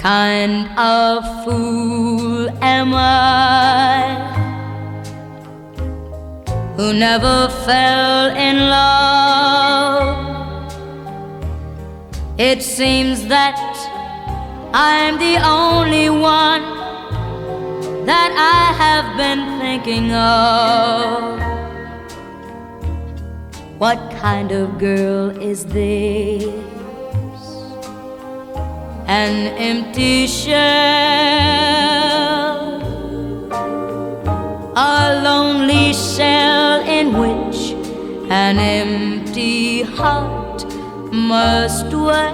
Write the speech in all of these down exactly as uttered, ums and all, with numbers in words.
kind of fool am I, who never fell in love? It seems that I'm the only one that I have been thinking of. What kind of girl is this? An empty shell, a lonely shell in which an empty heart must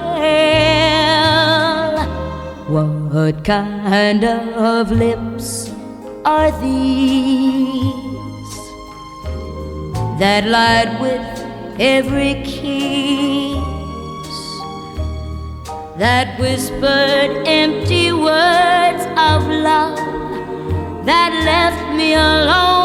dwell. What kind of lips are these that light with every kiss, that whispered empty words of love, that left me alone